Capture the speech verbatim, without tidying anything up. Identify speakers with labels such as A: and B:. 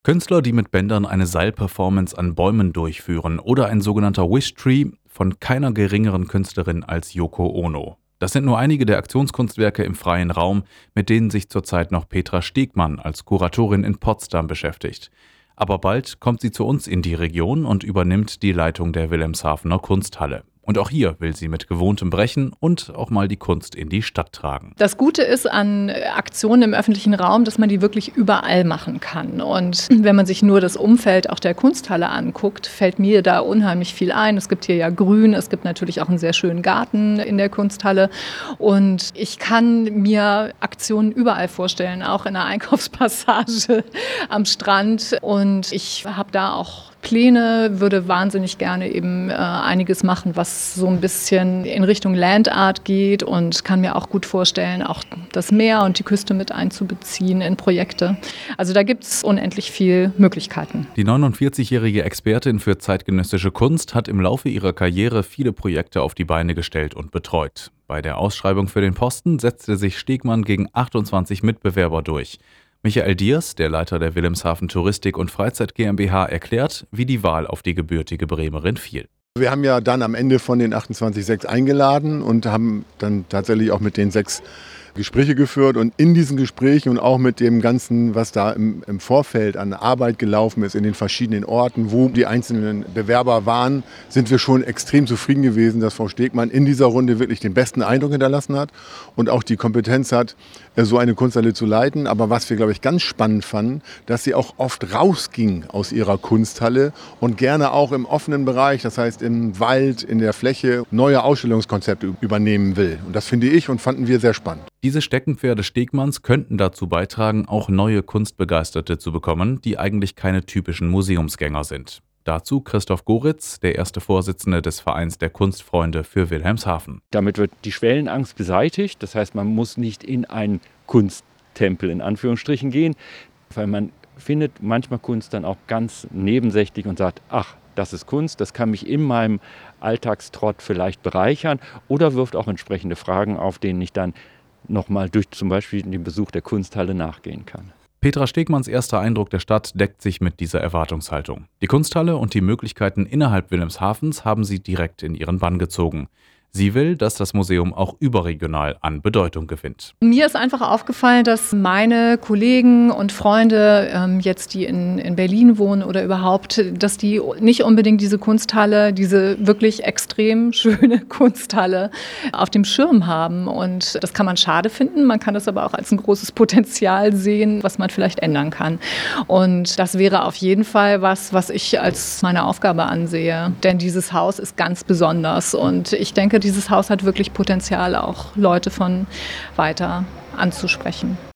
A: Künstler, die mit Bändern eine Seilperformance an Bäumen durchführen oder ein sogenannter Wish-Tree von keiner geringeren Künstlerin als Yoko Ono. Das sind nur einige der Aktionskunstwerke im freien Raum, mit denen sich zurzeit noch Petra Stegmann als Kuratorin in Potsdam beschäftigt. Aber bald kommt sie zu uns in die Region und übernimmt die Leitung der Wilhelmshavener Kunsthalle. Und auch hier will sie mit gewohntem Brechen und auch mal die Kunst in die Stadt tragen.
B: Das Gute ist an Aktionen im öffentlichen Raum, dass man die wirklich überall machen kann. Und wenn man sich nur das Umfeld auch der Kunsthalle anguckt, fällt mir da unheimlich viel ein. Es gibt hier ja Grün, es gibt natürlich auch einen sehr schönen Garten in der Kunsthalle. Und ich kann mir Aktionen überall vorstellen, auch in einer Einkaufspassage am Strand. Und ich habe da auch Pläne, würde wahnsinnig gerne eben äh, einiges machen, was so ein bisschen in Richtung Landart geht, und kann mir auch gut vorstellen, auch das Meer und die Küste mit einzubeziehen in Projekte. Also da gibt es unendlich viel Möglichkeiten.
A: Die neunundvierzigjährige Expertin für zeitgenössische Kunst hat im Laufe ihrer Karriere viele Projekte auf die Beine gestellt und betreut. Bei der Ausschreibung für den Posten setzte sich Stegmann gegen achtundzwanzig Mitbewerber durch. Michael Diers, der Leiter der Wilhelmshaven Touristik und Freizeit GmbH, erklärt, wie die Wahl auf die gebürtige Bremerin fiel.
C: Wir haben ja dann am Ende von den achtundzwanzig sechs eingeladen und haben dann tatsächlich auch mit den sechs Gespräche geführt, und in diesen Gesprächen und auch mit dem Ganzen, was da im, im Vorfeld an Arbeit gelaufen ist, in den verschiedenen Orten, wo die einzelnen Bewerber waren, sind wir schon extrem zufrieden gewesen, dass Frau Stegmann in dieser Runde wirklich den besten Eindruck hinterlassen hat und auch die Kompetenz hat, so eine Kunsthalle zu leiten. Aber was wir, glaube ich, ganz spannend fanden, dass sie auch oft rausging aus ihrer Kunsthalle und gerne auch im offenen Bereich, das heißt im Wald, in der Fläche, neue Ausstellungskonzepte übernehmen will. Und das finde ich und fanden wir sehr spannend.
A: Diese Steckenpferde Stegmanns könnten dazu beitragen, auch neue Kunstbegeisterte zu bekommen, die eigentlich keine typischen Museumsgänger sind. Dazu Christoph Goritz, der erste Vorsitzende des Vereins der Kunstfreunde für Wilhelmshaven.
D: Damit wird die Schwellenangst beseitigt. Das heißt, man muss nicht in einen Kunsttempel in Anführungsstrichen gehen, weil man findet manchmal Kunst dann auch ganz nebensächlich und sagt, ach, das ist Kunst, das kann mich in meinem Alltagstrott vielleicht bereichern, oder wirft auch entsprechende Fragen auf, denen ich dann nochmal durch zum Beispiel den Besuch der Kunsthalle nachgehen kann.
A: Petra Stegmanns erster Eindruck der Stadt deckt sich mit dieser Erwartungshaltung. Die Kunsthalle und die Möglichkeiten innerhalb Wilhelmshavens haben sie direkt in ihren Bann gezogen. Sie will, dass das Museum auch überregional an Bedeutung gewinnt.
B: Mir ist einfach aufgefallen, dass meine Kollegen und Freunde, ähm, jetzt die in, in Berlin wohnen oder überhaupt, dass die nicht unbedingt diese Kunsthalle, diese wirklich extrem schöne Kunsthalle auf dem Schirm haben. Und das kann man schade finden. Man kann das aber auch als ein großes Potenzial sehen, was man vielleicht ändern kann. Und das wäre auf jeden Fall was, was ich als meine Aufgabe ansehe. Denn dieses Haus ist ganz besonders, und ich denke, dieses Haus hat wirklich Potenzial, auch Leute von weiter anzusprechen.